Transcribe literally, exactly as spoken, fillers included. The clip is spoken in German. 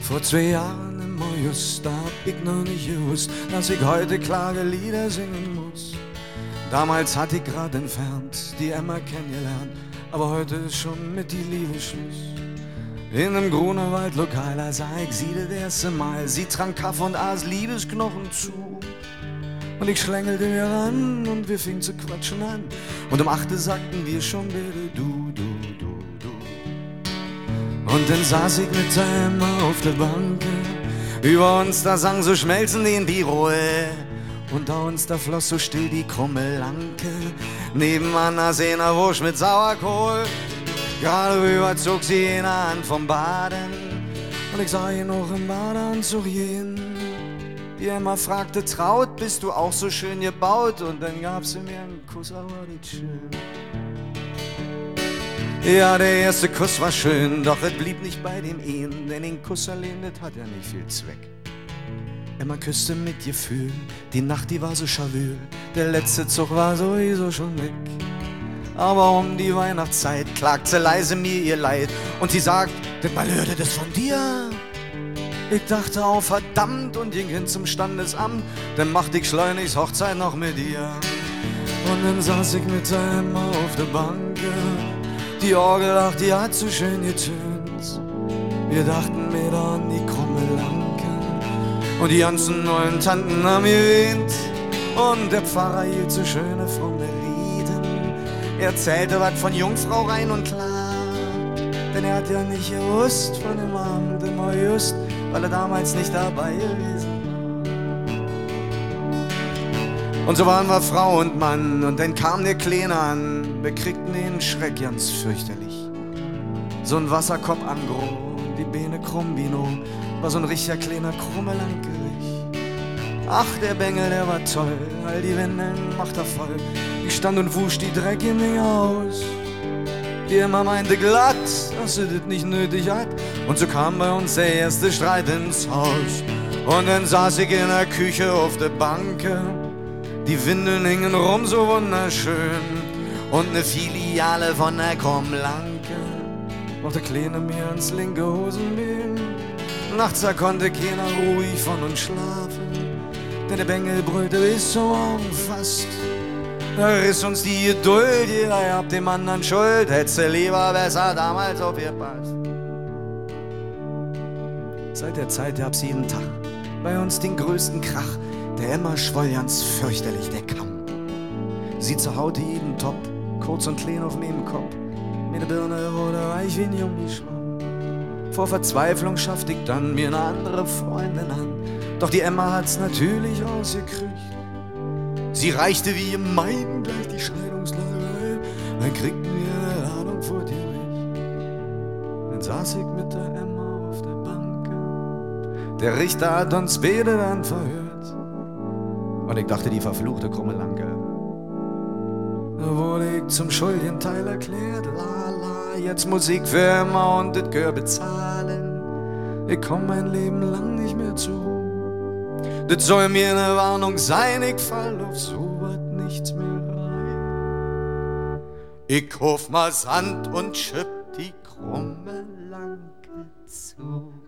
Vor zwei Jahren im August, da hab ich noch nicht gewusst, dass ich heute Klagelieder singen muss. Damals hatte ich grad entfernt die Emma kennengelernt, aber heute ist schon mit die Liebe Schluss. In einem Grunewald-Lokal, da sah ich sie das erste Mal. Sie trank Kaffee und aß Liebesknochen zu. Und ich schlängelte mir ran und wir fingen zu quatschen an. Und um achte sagten wir schon bitte du, du, du, du. Und dann saß ich mit der Emma auf der Bank. Über uns, da sang so schmelzen die in Tirol. Unter uns, da floss so still die krumme Lanke. Nebenan da sehner Wurst mit Sauerkohl. Gerade rüber zog sie eine Hand vom Baden. Und ich sah ihn noch im Badeanzug gehen. Die Emma fragte, Traut, bist du auch so schön gebaut? Und dann gab sie mir einen Kuss, aber nicht schön. Ja, der erste Kuss war schön, doch es blieb nicht bei dem Ehen. Denn den Kuss allein, das hat ja nicht viel Zweck. Emma küsste mit Gefühl, die Nacht, die war so schawül. Der letzte Zug war sowieso schon weg. Aber um die Weihnachtszeit klagt sie leise mir ihr Leid. Und sie sagt, das Malheur, das ist von dir. Ich dachte auch verdammt und ging hin zum Standesamt. Dann machte ich schleunigst Hochzeit noch mit ihr. Und dann saß ich mit der Emma auf der Bank. Die Orgel, ach, die hat so schön getönt. Wir dachten mir da an die krumme Lanke. Und die ganzen neuen Tanten haben gewähnt. Und der Pfarrer hielt so schöne fromme Reden. Er erzählte was von Jungfrau rein und klar. Denn er hat ja nicht gewusst von dem Abend im August, weil er damals nicht dabei gewesen war. Und so waren wir Frau und Mann. Und dann kam der Kleine an. Wir kriegten den Schreck ganz fürchterlich. So ein Wasserkopf angro, die Beine krumm wie no. War so ein richtiger kleiner Krummelankerich. Ach, der Bengel, der war toll. All die Windeln macht er voll. Ich stand und wusch die Dreck in mir aus. Die Emma meinte glatt, dass sie das nicht nötig hat. Und so kam bei uns der erste Streit ins Haus. Und dann saß ich in der Küche auf der Bank. Die Windeln hingen rum so wunderschön. Und ne Filiale von der Krummlanke machte Kleine mir ans linke Hosenbein. Nachts da konnte keiner ruhig von uns schlafen. Denn der Bengel brüllte bis zum Morgen fast. Da riss uns die Geduld, jeder habt dem anderen Schuld. Hättest du lieber besser damals aufgepasst. Seit der Zeit gab's jeden Tag bei uns den größten Krach. Der Emma schwoll ganz fürchterlich der Kamm. Sie zerhaute jeden Top, kurz und klein auf meinem Kopf. Meine Birne wurde weich wie ein Gummischwamm. Vor Verzweiflung schaffte ich dann mir eine andere Freundin an. Doch die Emma hat's natürlich rausgekriegt. Sie reichte wie im Maiden gleich die Scheidungslage. Dann kriegten wir eine Ladung vor die Richt. Dann saß ich mit der Emma auf der Bank. Der Richter hat uns beide dann verhört. Und ich dachte, die verfluchte krumme Lanke. Da wurde ich zum schuldigen Teil erklärt. La la, jetzt muss ich für Emma und das Gör bezahlen. Ich komm mein Leben lang nicht mehr zu. Das soll mir eine Warnung sein, ich fall auf sowas nichts mehr rein. Ich kauf mal Sand und schipp die krumme Lanke zu.